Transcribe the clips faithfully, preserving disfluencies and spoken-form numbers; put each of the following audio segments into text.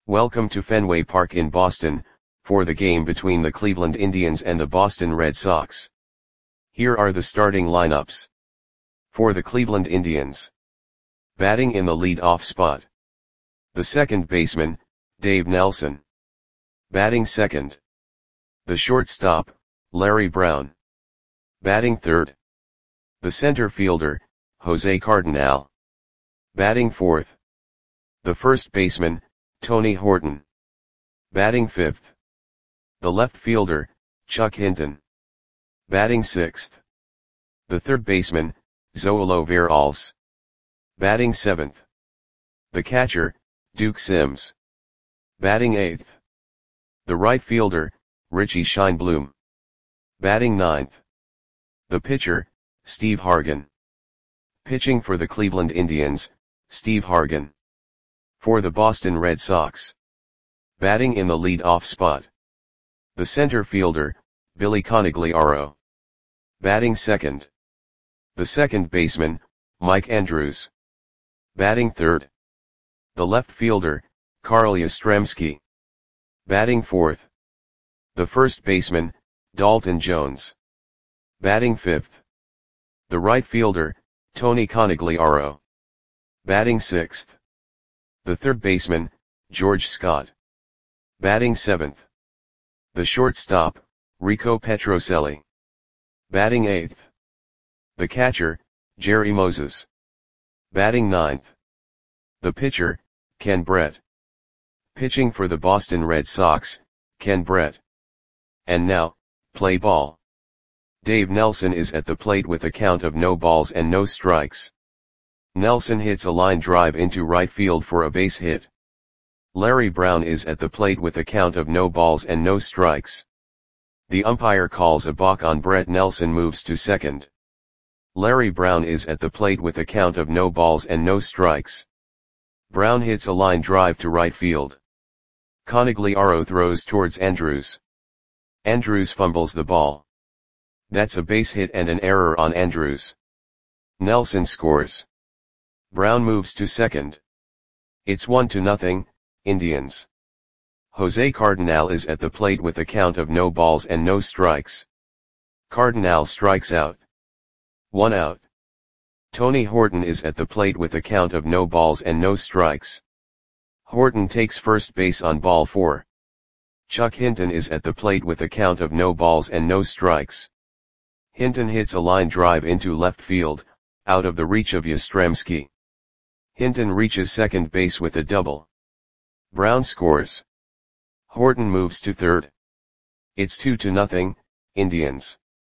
Welcome to Fenway Park in Boston, for the game between the Cleveland Indians and the Boston Red Sox. Here are the starting lineups. For the Cleveland Indians. Batting in the lead-off spot. The second baseman, Dave Nelson. Batting second. The shortstop, Larry Brown. Batting third. The center fielder, Jose Cardinal. Batting fourth. The first baseman, Tony Horton. Batting fifth. The left fielder, Chuck Hinton. Batting sixth. The third baseman, Zoilo Veralles. Batting seventh. The catcher, Duke Sims. Batting eighth. The right fielder, Richie Scheinblum. Batting ninth. The pitcher, Steve Hargan. Pitching for the Cleveland Indians, Steve Hargan. For the Boston Red Sox. Batting in the lead-off spot. The center fielder, Billy Conigliaro. Batting second. The second baseman, Mike Andrews. Batting third. The left fielder, Carl Yastrzemski. Batting fourth. The first baseman, Dalton Jones. Batting fifth. The right fielder, Tony Conigliaro. Batting sixth. The third baseman, George Scott. Batting seventh. The shortstop, Rico Petrocelli. Batting eighth. The catcher, Jerry Moses. Batting ninth. The pitcher, Ken Brett. Pitching for the Boston Red Sox, Ken Brett. And now, play ball. Dave Nelson is at the plate with a count of no balls and no strikes. Nelson hits a line drive into right field for a base hit. Larry Brown is at the plate with a count of no balls and no strikes. The umpire calls a balk on Brett. Nelson moves to second. Larry Brown is at the plate with a count of no balls and no strikes. Brown hits a line drive to right field. Conigliaro throws towards Andrews. Andrews fumbles the ball. That's a base hit and an error on Andrews. Nelson scores. Brown moves to second. It's one to nothing, Indians. Jose Cardinal is at the plate with a count of no balls and no strikes. Cardinal strikes out. One out. Tony Horton is at the plate with a count of no balls and no strikes. Horton takes first base on ball four. Chuck Hinton is at the plate with a count of no balls and no strikes. Hinton hits a line drive into left field, out of the reach of Yastrzemski. Hinton reaches second base with a double. Brown scores. Horton moves to third. It's two to nothing, Indians.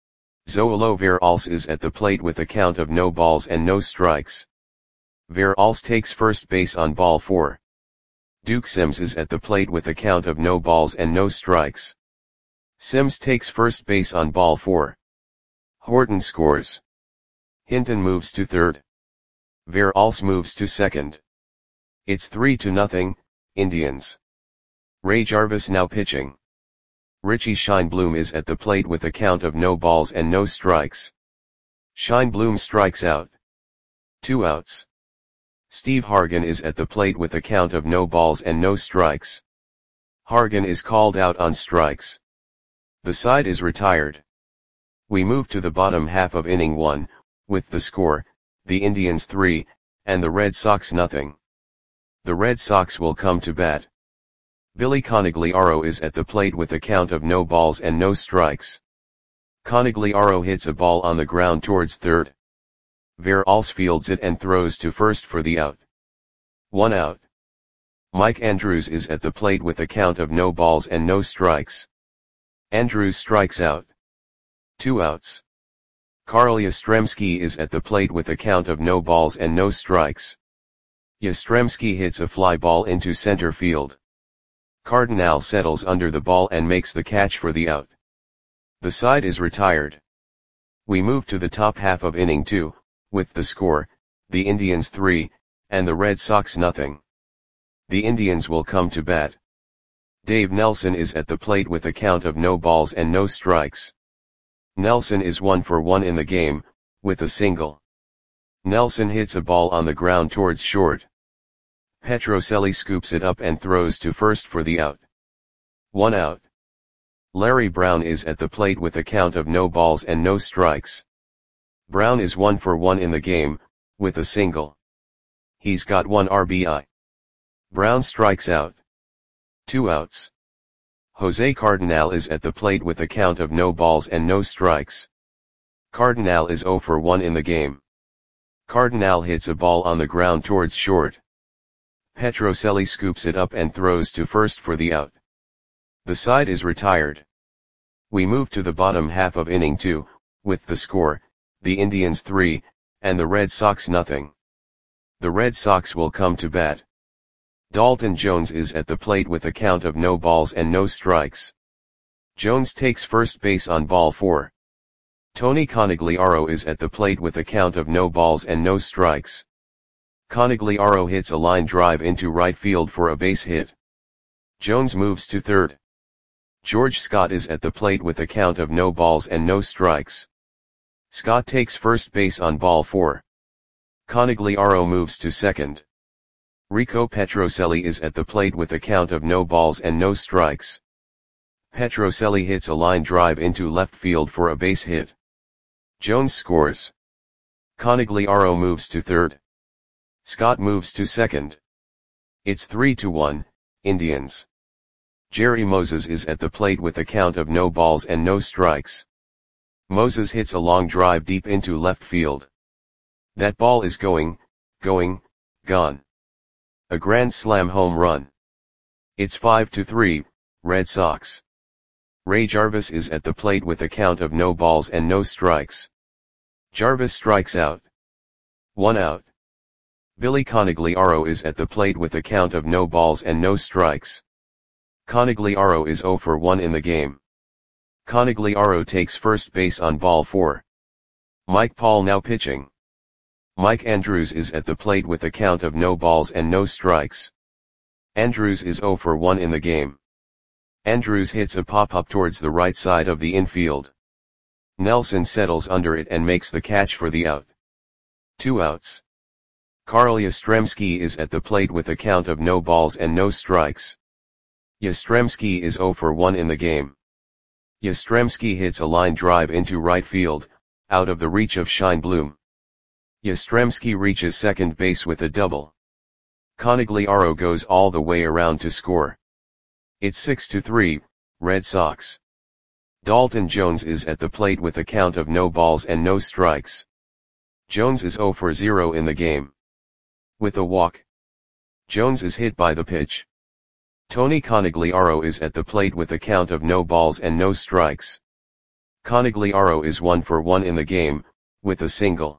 Zoilo Veralles is at the plate with a count of no balls and no strikes. Veralles takes first base on ball four. Duke Sims is at the plate with a count of no balls and no strikes. Sims takes first base on ball four. Horton scores. Hinton moves to third. Veralles moves to second. It's three to nothing, Indians. Ray Jarvis now pitching. Richie Scheinblum is at the plate with a count of no balls and no strikes. Scheinblum strikes out. Two outs. Steve Hargan is at the plate with a count of no balls and no strikes. Hargan is called out on strikes. The side is retired. We move to the bottom half of inning one, with the score, the Indians three, and the Red Sox nothing. The Red Sox will come to bat. Billy Conigliaro is at the plate with a count of no balls and no strikes. Conigliaro hits a ball on the ground towards third. Veralles fields it and throws to first for the out. One out. Mike Andrews is at the plate with a count of no balls and no strikes. Andrews strikes out. Two outs. Carl Yastrzemski is at the plate with a count of no balls and no strikes. Yastrzemski hits a fly ball into center field. Cardinal settles under the ball and makes the catch for the out. The side is retired. We move to the top half of inning two, with the score, the Indians three, and the Red Sox nothing. The Indians will come to bat. Dave Nelson is at the plate with a count of no balls and no strikes. Nelson is one for one in the game, with a single. Nelson hits a ball on the ground towards short. Petrocelli scoops it up and throws to first for the out. One out. Larry Brown is at the plate with a count of no balls and no strikes. Brown is one for one in the game, with a single. He's got one R B I. Brown strikes out. Two outs. Jose Cardinal is at the plate with a count of no balls and no strikes. Cardinal is zero for one in the game. Cardinal hits a ball on the ground towards short. Petrocelli scoops it up and throws to first for the out. The side is retired. We move to the bottom half of inning two, with the score, the Indians three, and the Red Sox nothing. The Red Sox will come to bat. Dalton Jones is at the plate with a count of no balls and no strikes. Jones takes first base on ball four. Tony Conigliaro is at the plate with a count of no balls and no strikes. Conigliaro hits a line drive into right field for a base hit. Jones moves to third. George Scott is at the plate with a count of no balls and no strikes. Scott takes first base on ball four. Conigliaro moves to second. Rico Petrocelli is at the plate with a count of no balls and no strikes. Petrocelli hits a line drive into left field for a base hit. Jones scores. Conigliaro moves to third. Scott moves to second. It's three to one, Indians. Jerry Moses is at the plate with a count of no balls and no strikes. Moses hits a long drive deep into left field. That ball is going, going, gone. A grand slam home run. It's five to three, Red Sox. Ray Jarvis is at the plate with a count of no balls and no strikes. Jarvis strikes out. One out. Billy Conigliaro is at the plate with a count of no balls and no strikes. Conigliaro is zero for one in the game. Conigliaro takes first base on ball four. Mike Paul now pitching. Mike Andrews is at the plate with a count of no balls and no strikes. Andrews is zero for one in the game. Andrews hits a pop-up towards the right side of the infield. Nelson settles under it and makes the catch for the out. Two outs. Carl Yastrzemski is at the plate with a count of no balls and no strikes. Yastrzemski is zero for one in the game. Yastrzemski hits a line drive into right field, out of the reach of Scheinblum. Yastrzemski reaches second base with a double. Conigliaro goes all the way around to score. It's six to three, Red Sox. Dalton Jones is at the plate with a count of no balls and no strikes. Jones is zero for zero in the game. With a walk. Jones is hit by the pitch. Tony Conigliaro is at the plate with a count of no balls and no strikes. Conigliaro is one for one in the game, with a single.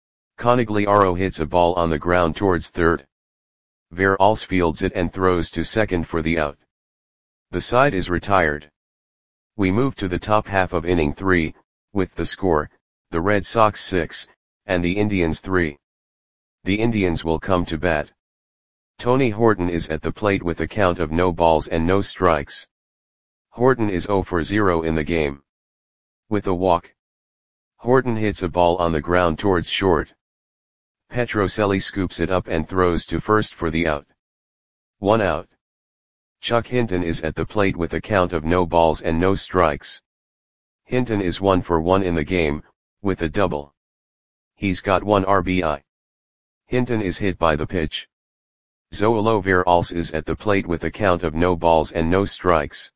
Conigliaro hits a ball on the ground towards third. Veralls fields it and throws to second for the out. The side is retired. We move to the top half of inning three, with the score, the Red Sox six, and the Indians three. The Indians will come to bat. Tony Horton is at the plate with a count of no balls and no strikes. Horton is zero for zero in the game. With a walk. Horton hits a ball on the ground towards short. Petrocelli scoops it up and throws to first for the out. One out. Chuck Hinton is at the plate with a count of no balls and no strikes. Hinton is one for one in the game, with a double. He's got one R B I. Hinton is hit by the pitch. Zoilo Veralls is at the plate with a count of no balls and no strikes.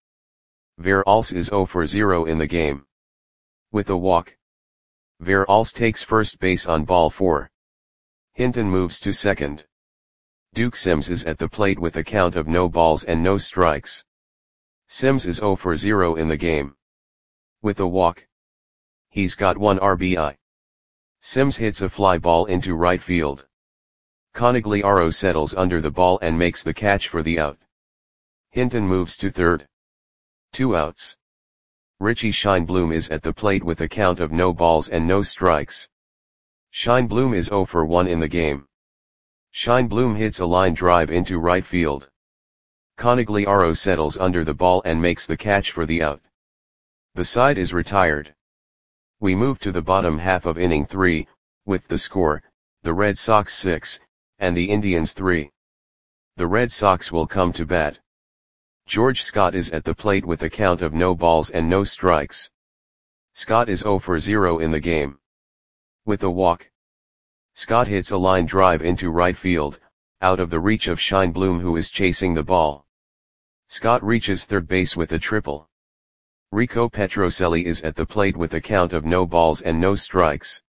Veralls is zero for zero in the game. With a walk. Veralls takes first base on ball four. Hinton moves to second. Duke Sims is at the plate with a count of no balls and no strikes. Sims is zero for zero in the game. With a walk. He's got one R B I. Sims hits a fly ball into right field. Conigliaro settles under the ball and makes the catch for the out. Hinton moves to third. Two outs. Richie Scheinblum is at the plate with a count of no balls and no strikes. Scheinblum is zero for one in the game. Scheinblum hits a line drive into right field. Conigliaro settles under the ball and makes the catch for the out. The side is retired. We move to the bottom half of inning three, with the score, the Red Sox six, and the Indians three. The Red Sox will come to bat. George Scott is at the plate with a count of no balls and no strikes. Scott is zero for zero in the game. With a walk, Scott hits a line drive into right field, out of the reach of Scheinblum, who is chasing the ball. Scott reaches third base with a triple. Rico Petrocelli is at the plate with a count of no balls and no strikes.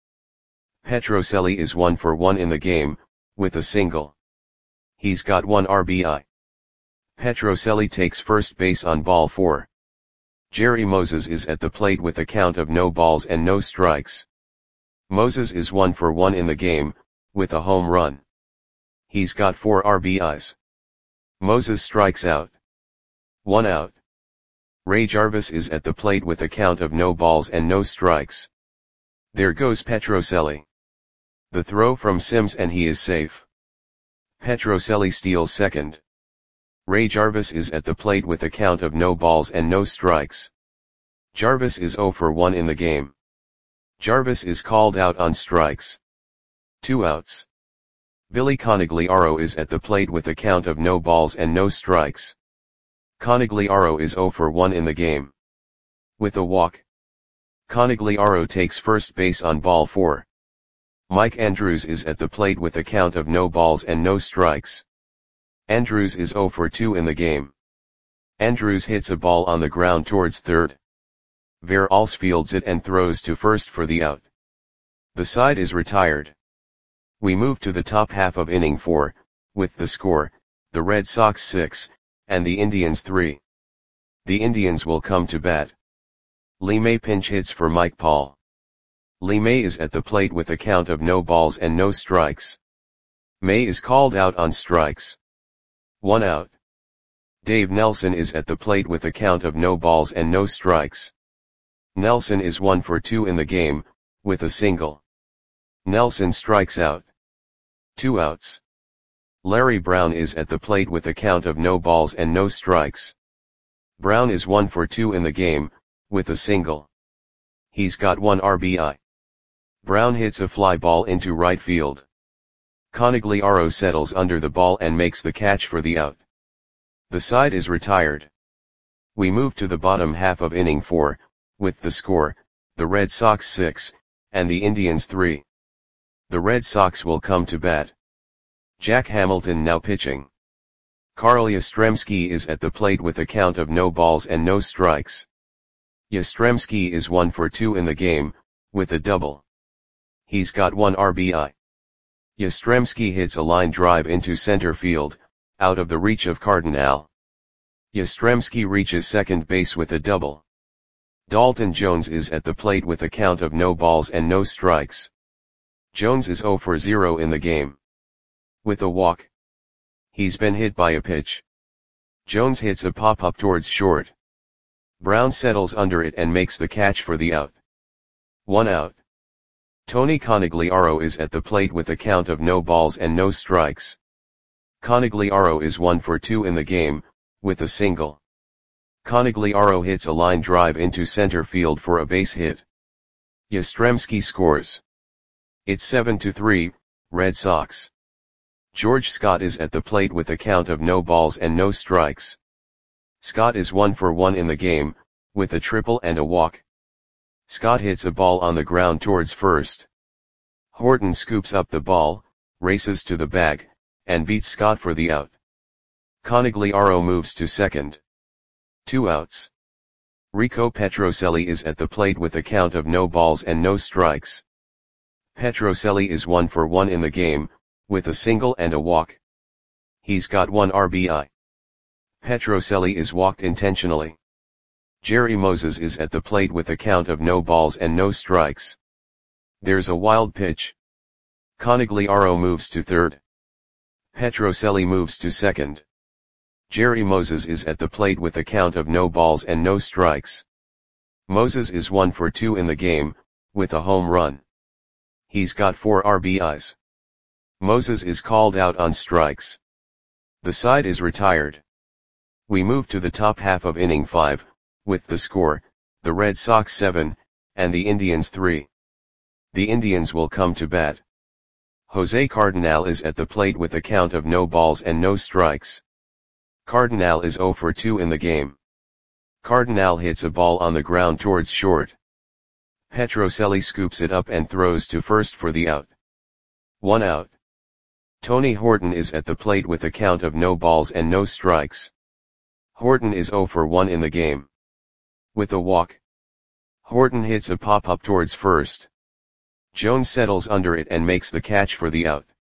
Petrocelli is one for one in the game, with a single. He's got one R B I. Petrocelli takes first base on ball four. Jerry Moses is at the plate with a count of no balls and no strikes. Moses is one for one in the game, with a home run. He's got four R B Is. Moses strikes out. One out. Ray Jarvis is at the plate with a count of no balls and no strikes. There goes Petrocelli. The throw from Sims and he is safe. Petrocelli steals second. Ray Jarvis is at the plate with a count of no balls and no strikes. Jarvis is zero for one in the game. Jarvis is called out on strikes. Two outs. Billy Conigliaro is at the plate with a count of no balls and no strikes. Conigliaro is zero for one in the game. With a walk, Conigliaro takes first base on ball four. Mike Andrews is at the plate with a count of no balls and no strikes. Andrews is zero for two in the game. Andrews hits a ball on the ground towards third. Veralls fields it and throws to first for the out. The side is retired. We move to the top half of inning four, with the score, the Red Sox six, and the Indians three. The Indians will come to bat. Lee May pinch hits for Mike Paul. Lee May is at the plate with a count of no balls and no strikes. May is called out on strikes. One out. Dave Nelson is at the plate with a count of no balls and no strikes. Nelson is one for two in the game, with a single. Nelson strikes out. Two outs. Larry Brown is at the plate with a count of no balls and no strikes. Brown is one for two in the game, with a single. He's got one R B I. Brown hits a fly ball into right field. Conigliaro settles under the ball and makes the catch for the out. The side is retired. We move to the bottom half of inning four, with the score, the Red Sox six, and the Indians three. The Red Sox will come to bat. Jack Hamilton now pitching. Carl Yastrzemski is at the plate with a count of no balls and no strikes. Yastrzemski is one for two in the game, with a double. He's got one R B I. Yastrzemski hits a line drive into center field, out of the reach of Cardinal. Yastrzemski reaches second base with a double. Dalton Jones is at the plate with a count of no balls and no strikes. Jones is zero for zero in the game. With a walk. He's been hit by a pitch. Jones hits a pop-up towards short. Brown settles under it and makes the catch for the out. One out. Tony Conigliaro is at the plate with a count of no balls and no strikes. Conigliaro is one for two in the game, with a single. Conigliaro hits a line drive into center field for a base hit. Yastrzemski scores. It's seven to three, Red Sox. George Scott is at the plate with a count of no balls and no strikes. Scott is one for one in the game, with a triple and a walk. Scott hits a ball on the ground towards first. Horton scoops up the ball, races to the bag, and beats Scott for the out. Conigliaro moves to second. Two outs. Rico Petrocelli is at the plate with a count of no balls and no strikes. Petrocelli is one for one in the game, with a single and a walk. He's got one R B I. Petrocelli is walked intentionally. Jerry Moses is at the plate with a count of no balls and no strikes. There's a wild pitch. Conigliaro moves to third. Petrocelli moves to second. Jerry Moses is at the plate with a count of no balls and no strikes. Moses is one for two in the game, with a home run. He's got four R B Is. Moses is called out on strikes. The side is retired. We move to the top half of inning five, with the score, the Red Sox seven, and the Indians three. The Indians will come to bat. Jose Cardinal is at the plate with a count of no balls and no strikes. Cardinal is zero for two in the game. Cardinal hits a ball on the ground towards short. Petrocelli scoops it up and throws to first for the out. One out. Tony Horton is at the plate with a count of no balls and no strikes. Horton is zero for one in the game. With a walk, Horton hits a pop-up towards first. Jones settles under it and makes the catch for the out.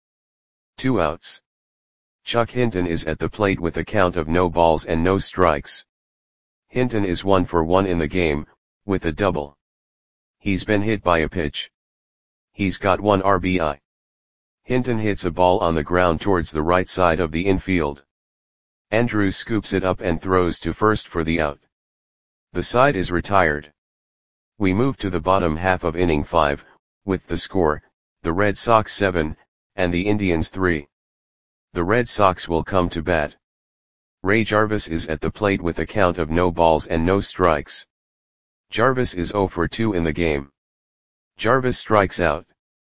Two outs. Chuck Hinton is at the plate with a count of no balls and no strikes. Hinton is one for one in the game, with a double. He's been hit by a pitch. He's got one R B I. Hinton hits a ball on the ground towards the right side of the infield. Andrews scoops it up and throws to first for the out. The side is retired. We move to the bottom half of inning five, with the score, the Red Sox seven, and the Indians three. The Red Sox will come to bat. Ray Jarvis is at the plate with a count of no balls and no strikes. Jarvis is zero for two in the game. Jarvis strikes out.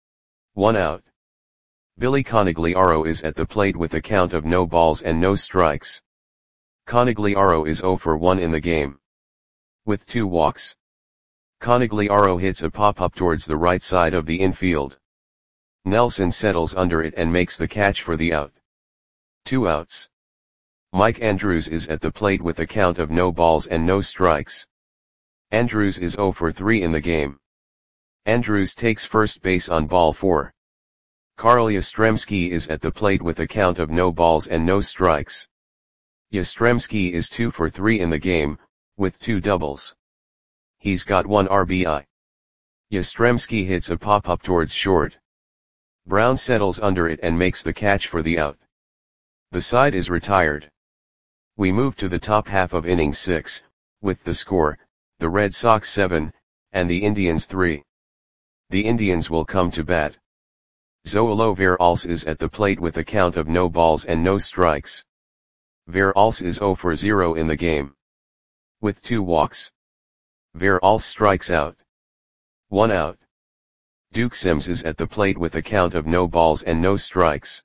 One out. Billy Conigliaro is at the plate with a count of no balls and no strikes. Conigliaro is zero for one in the game. With two walks, Conigliaro hits a pop-up towards the right side of the infield. Nelson settles under it and makes the catch for the out. Two outs. Mike Andrews is at the plate with a count of no balls and no strikes. Andrews is zero for three in the game. Andrews takes first base on ball four. Carl Yastrzemski is at the plate with a count of no balls and no strikes. Yastrzemski is two for three in the game, with two doubles. He's got one R B I. Yastrzemski hits a pop-up towards short. Brown settles under it and makes the catch for the out. The side is retired. We move to the top half of inning six, with the score, the Red Sox seven, and the Indians three. The Indians will come to bat. Zoilo Veralce is at the plate with a count of no balls and no strikes. Veralce is zero for zero in the game. With two walks, Veralce strikes out. One out. Duke Sims is at the plate with a count of no balls and no strikes.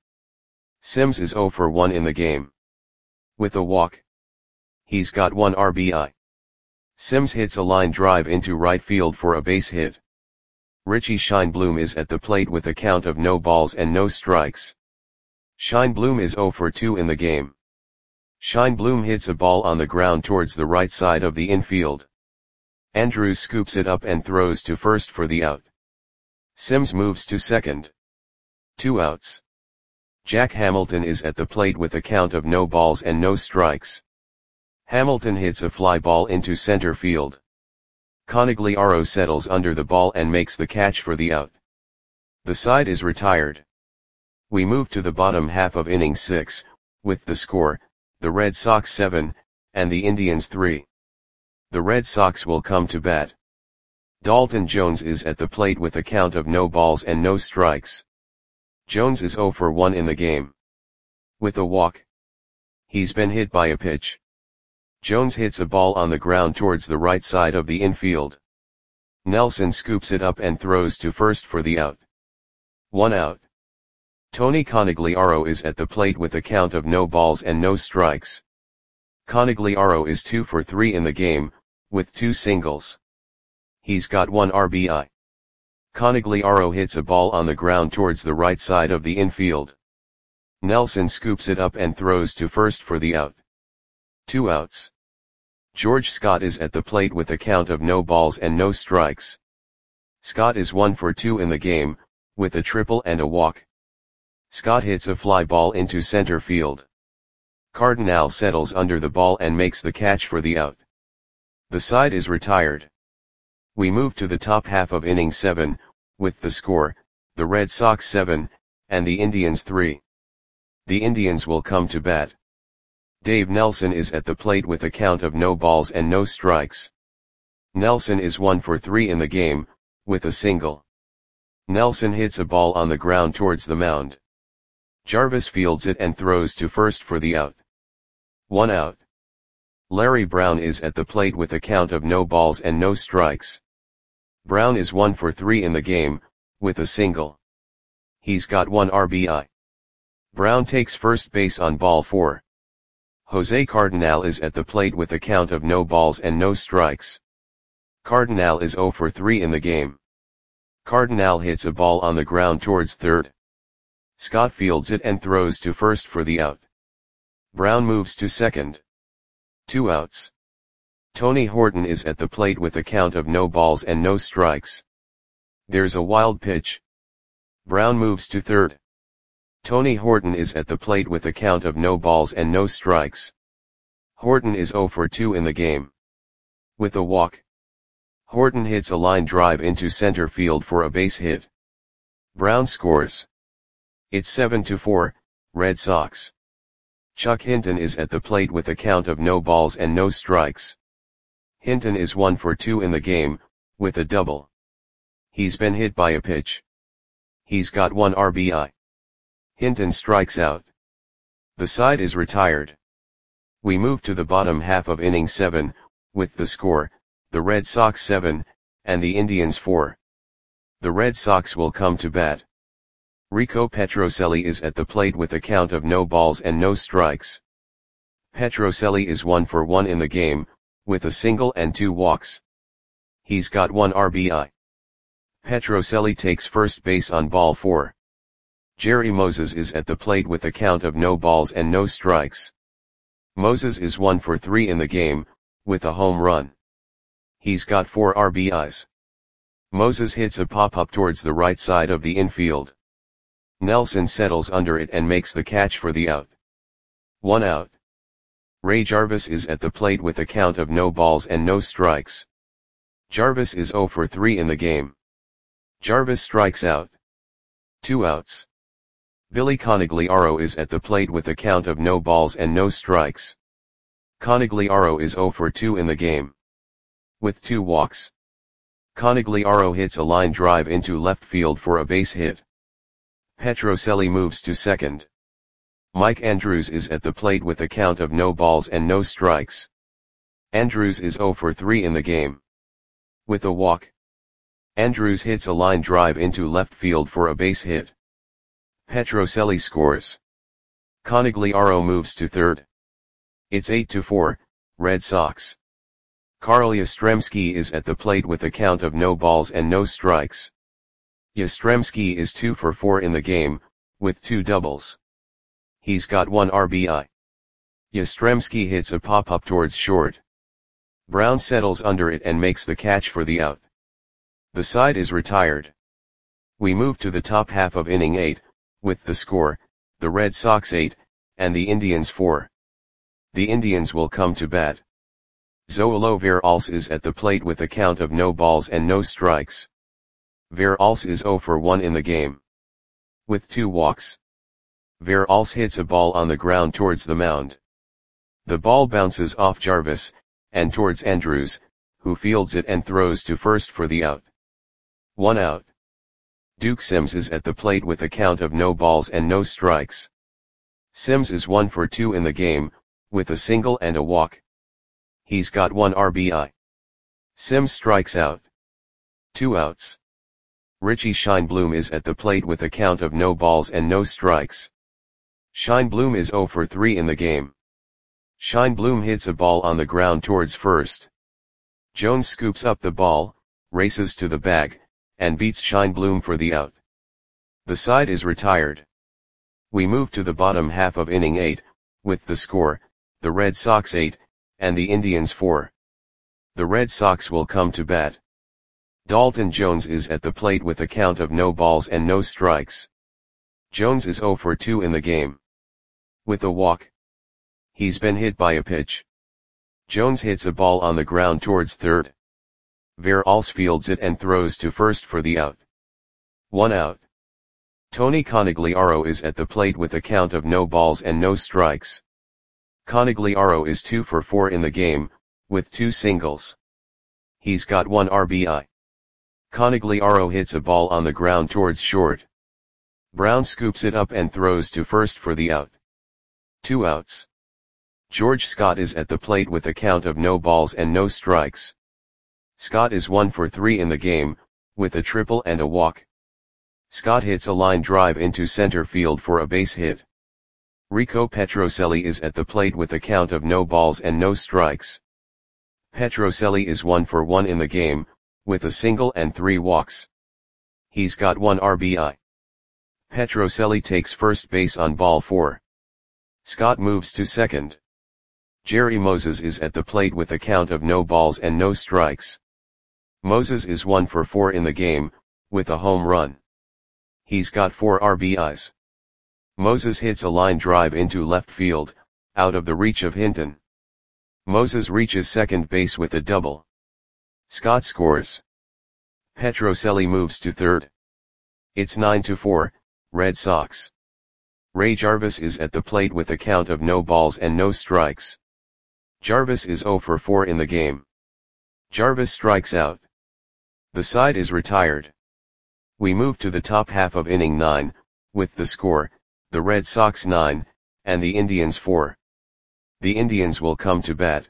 Sims is zero for one in the game. With a walk, he's got one R B I. Sims hits a line drive into right field for a base hit. Richie Scheinblum is at the plate with a count of no balls and no strikes. Scheinblum is zero for two in the game. Scheinblum hits a ball on the ground towards the right side of the infield. Andrews scoops it up and throws to first for the out. Sims moves to second. Two outs. Jack Hamilton is at the plate with a count of no balls and no strikes. Hamilton hits a fly ball into center field. Conigliaro settles under the ball and makes the catch for the out. The side is retired. We move to the bottom half of inning six, with the score, the Red Sox seven, and the Indians three. The Red Sox will come to bat. Dalton Jones is at the plate with a count of no balls and no strikes. Jones is zero for one in the game. With a walk, he's been hit by a pitch. Jones hits a ball on the ground towards the right side of the infield. Nelson scoops it up and throws to first for the out. One out. Tony Conigliaro is at the plate with a count of no balls and no strikes. Conigliaro is two for three in the game, with two singles. He's got one R B I. Conigliaro hits a ball on the ground towards the right side of the infield. Nelson scoops it up and throws to first for the out. Two outs. George Scott is at the plate with a count of no balls and no strikes. Scott is one for two in the game, with a triple and a walk. Scott hits a fly ball into center field. Cardinal settles under the ball and makes the catch for the out. The side is retired. We move to the top half of inning seven, with the score, the Red Sox seven, and the Indians three. The Indians will come to bat. Dave Nelson is at the plate with a count of no balls and no strikes. Nelson is one for three in the game, with a single. Nelson hits a ball on the ground towards the mound. Jarvis fields it and throws to first for the out. One out. Larry Brown is at the plate with a count of no balls and no strikes. Brown is one for three in the game, with a single. He's got one R B I. Brown takes first base on ball four. Jose Cardenal is at the plate with a count of no balls and no strikes. Cardenal is zero for three in the game. Cardenal hits a ball on the ground towards third. Scott fields it and throws to first for the out. Brown moves to second. Two outs. Tony Horton is at the plate with a count of no balls and no strikes. There's a wild pitch. Brown moves to third. Tony Horton is at the plate with a count of no balls and no strikes. Horton is zero for two in the game. With a walk. Horton hits a line drive into center field for a base hit. Brown scores. It's seven to four, Red Sox. Chuck Hinton is at the plate with a count of no balls and no strikes. Hinton is one for two in the game, with a double. He's been hit by a pitch. He's got one R B I. Hinton strikes out. The side is retired. We move to the bottom half of inning seven, with the score, the Red Sox seven, and the Indians four. The Red Sox will come to bat. Rico Petrocelli is at the plate with a count of no balls and no strikes. Petrocelli is one for one in the game, with a single and two walks. He's got one R B I. Petrocelli takes first base on ball four. Jerry Moses is at the plate with a count of no balls and no strikes. Moses is one for three in the game, with a home run. He's got four R B Is. Moses hits a pop-up towards the right side of the infield. Nelson settles under it and makes the catch for the out. One out. Ray Jarvis is at the plate with a count of no balls and no strikes. Jarvis is zero for three in the game. Jarvis strikes out. Two outs. Billy Conigliaro is at the plate with a count of no balls and no strikes. Conigliaro is zero for two in the game. With two walks. Conigliaro hits a line drive into left field for a base hit. Petrocelli moves to second. Mike Andrews is at the plate with a count of no balls and no strikes. Andrews is zero for three in the game. With a walk. Andrews hits a line drive into left field for a base hit. Petrocelli scores. Conigliaro moves to third. It's eight to four, Red Sox. Carl Yastrzemski is at the plate with a count of no balls and no strikes. Yastrzemski is two for four in the game, with two doubles. He's got one R B I. Yastrzemski hits a pop-up towards short. Brown settles under it and makes the catch for the out. The side is retired. We move to the top half of inning eight, with the score, the Red Sox eight, and the Indians four. The Indians will come to bat. Zoilo Veralce is at the plate with a count of no balls and no strikes. Veralce is zero for one in the game. With two walks. Veralce hits a ball on the ground towards the mound. The ball bounces off Jarvis, and towards Andrews, who fields it and throws to first for the out. One out. Duke Sims is at the plate with a count of no balls and no strikes. Sims is one for two in the game, with a single and a walk. He's got one R B I. Sims strikes out. Two outs. Richie Scheinblum is at the plate with a count of no balls and no strikes. Scheinblum is zero for three in the game. Scheinblum hits a ball on the ground towards first. Jones scoops up the ball, races to the bag, and beats Scheinblum for the out. The side is retired. We move to the bottom half of inning eight, with the score, the Red Sox eight, and the Indians four. The Red Sox will come to bat. Dalton Jones is at the plate with a count of no balls and no strikes. Jones is zero for two in the game. With a walk. He's been hit by a pitch. Jones hits a ball on the ground towards third. Veralce fields it and throws to first for the out. One out. Tony Conigliaro is at the plate with a count of no balls and no strikes. Conigliaro is two for four in the game, with two singles. He's got one R B I. Conigliaro hits a ball on the ground towards short. Brown scoops it up and throws to first for the out. Two outs. George Scott is at the plate with a count of no balls and no strikes. Scott is one for three in the game, with a triple and a walk. Scott hits a line drive into center field for a base hit. Rico Petrocelli is at the plate with a count of no balls and no strikes. Petrocelli is one for one in the game, with a single and three walks. He's got one R B I. Petrocelli takes first base on ball four. Scott moves to second. Jerry Moses is at the plate with a count of no balls and no strikes. Moses is one for four in the game, with a home run. He's got four R B Is. Moses hits a line drive into left field, out of the reach of Hinton. Moses reaches second base with a double. Scott scores. Petrocelli moves to third. It's nine to four, Red Sox. Ray Jarvis is at the plate with a count of no balls and no strikes. Jarvis is zero for four in the game. Jarvis strikes out. The side is retired. We move to the top half of inning nine, with the score, the Red Sox nine, and the Indians four. The Indians will come to bat.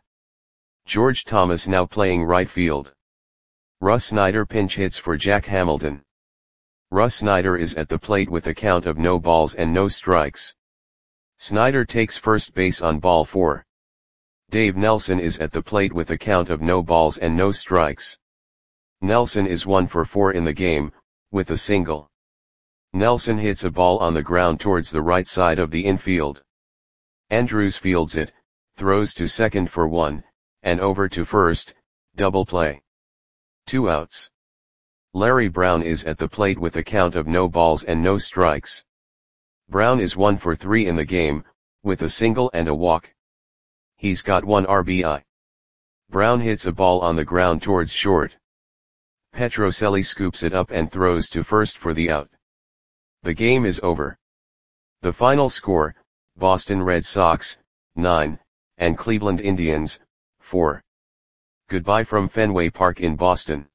George Thomas now playing right field. Russ Snyder pinch hits for Jack Hamilton. Russ Snyder is at the plate with a count of no balls and no strikes. Snyder takes first base on ball four. Dave Nelson is at the plate with a count of no balls and no strikes. Nelson is one for four in the game, with a single. Nelson hits a ball on the ground towards the right side of the infield. Andrews fields it, throws to second for one, and over to first, double play. Two outs. Larry Brown is at the plate with a count of no balls and no strikes. Brown is one for three in the game, with a single and a walk. He's got one R B I. Brown hits a ball on the ground towards short. Petrocelli scoops it up and throws to first for the out. The game is over. The final score, Boston Red Sox, nine, and Cleveland Indians, four. Goodbye from Fenway Park in Boston.